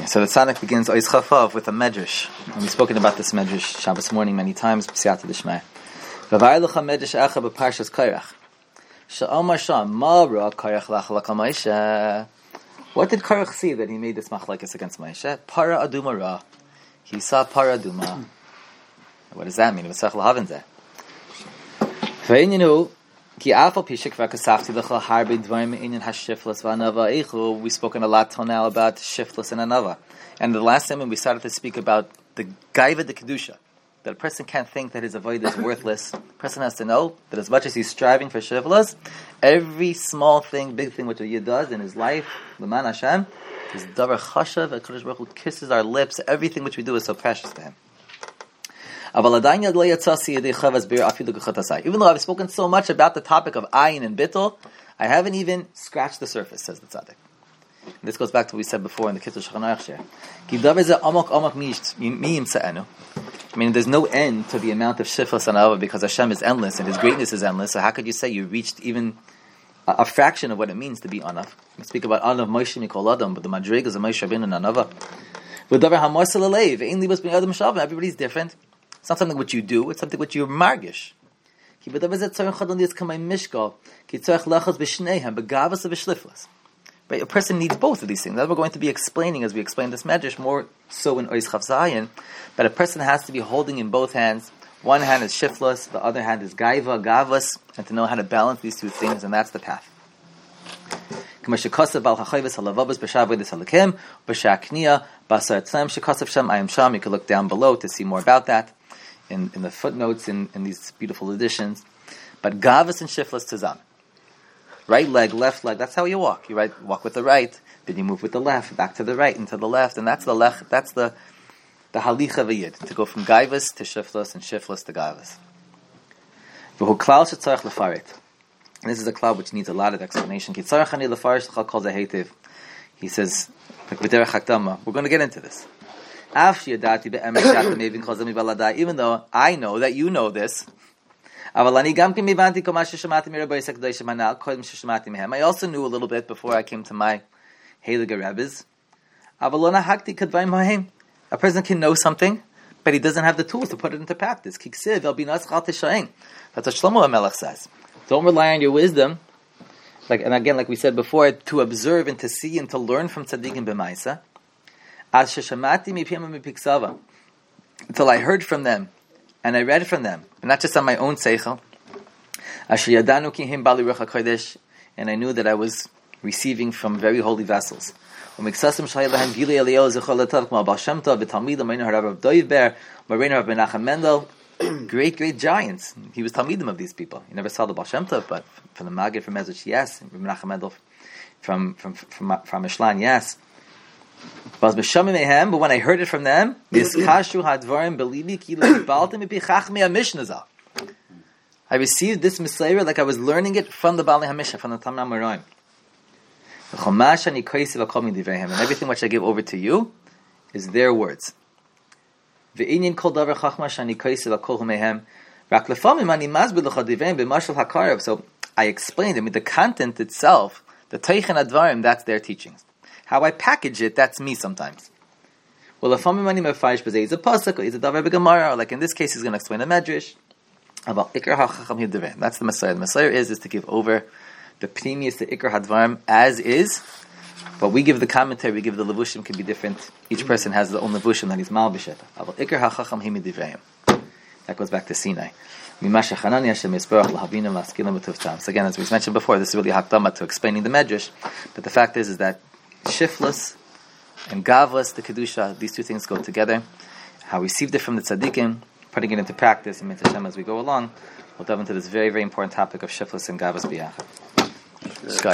So the tzaddik begins Ois Chafav with a medrash, and we've spoken about this medrash Shabbos morning many times. B'siyata d'shmei. V'vayir l'cha medrash echa b'parshas Korach. She'omar sham ma'ra Korach lachal Moshe. What did Korach see that he made this machlekes against Moshe? Para aduma ra. He saw para aduma. What does that mean? V'tzach l'havin zeh. V'eininu ki afal pishik v'kasafti l'cha harbe dvarim me'inyan hashiflas v'anava eichu. We've spoken a lot till now about shiflas and anava. And the last time when we started to speak about the gaiva de kedusha, that a person can't think that his avodah is worthless. A person has to know that as much as he's striving for shiflas, every small thing, big thing which he does in his life, l'man Hashem, is davar chashav, and Kadosh Baruch Hu kisses our lips. Everything which we do is so precious to him. Even though I've spoken so much about the topic of ayin and bittul, I haven't even scratched the surface, says the tzaddik. And this goes back to what we said before in the Kitzur Shulchan Aruch share. Meaning there's no end to the amount of shiflas and ava because Hashem is endless and His greatness is endless. So how could you say you reached even a fraction of what it means to be anav? We speak about anav Moshe Mikol Adam, but the madrigas of Moshe Rabbeinu and anava. Everybody's different. It's not something which you do, it's something which you margish. But a person needs both of these things. That we're going to be explaining as we explain this medrash, more so in Ois Chav Zayin. But a person has to be holding in both hands. One hand is shiflas, the other hand is gaiva, gavas, and to know how to balance these two things, and that's the path. You can look down below to see more about that in the footnotes in these beautiful editions. But gavas and shiflas tazam. Right leg, left leg, that's how you walk. You walk with the right, then you move with the left, back to the right and to the left, and that's the halicha v'yid, to go from gaivas to shiflas and shiflas to gaivas. V'hu klal shetzarech lefaret. And this is a klal which needs a lot of explanation. Ki tzarech ani lefaret sh'chal kol zehetiv. He says, we're going to get into this. Even though I know that you know this, I also knew a little bit before I came to my Heilige Rebbes. A person can know something, but he doesn't have the tools to put it into practice. That's what Shlomo HaMelech says. Don't rely on your wisdom, like we said before, to observe and to see and to learn from tzaddikim b'maisa. Until I heard from them, and I read from them, but not just on my own seichel. And I knew that I was receiving from very holy vessels. Great, great giants. He was Talmidim of these people. You never saw the Baal Shem Tov, but from the Maggid, from Ezra, yes, and Menachem Mendel, from Mishlan, yes. But when I heard it from them, I received this Messiah like I was learning it from the Baalei HaMishna, from the Talmud Amoraim. And everything which I give over to you is their words. So I explained the content itself, the Teichen Advarim, that's their teachings. How I package it, that's me sometimes. Well, if I'm money mefarish b'zeh, a pasuk, is a davar b'gemara, like in this case, he's going to explain a medrash about ikar hachacham hidivim. That's the Messiah. The Messiah is to give over the pnimius, the ikar hadvarim as is, but we give the commentary, we give the levushim can be different. Each person has their own levushim that he's malbishet. About ikar hachacham hidivim. That goes back to Sinai. So again, as we mentioned before, this is really hakdama to explaining the medrash, but the fact is that shiflas and gavlas, the kedusha, these two things go together. How we received it from the tzaddikim, putting it into practice, and Mitzvah Hashem as we go along, we'll delve into this very, very important topic of shiflas and gavlas biyachad.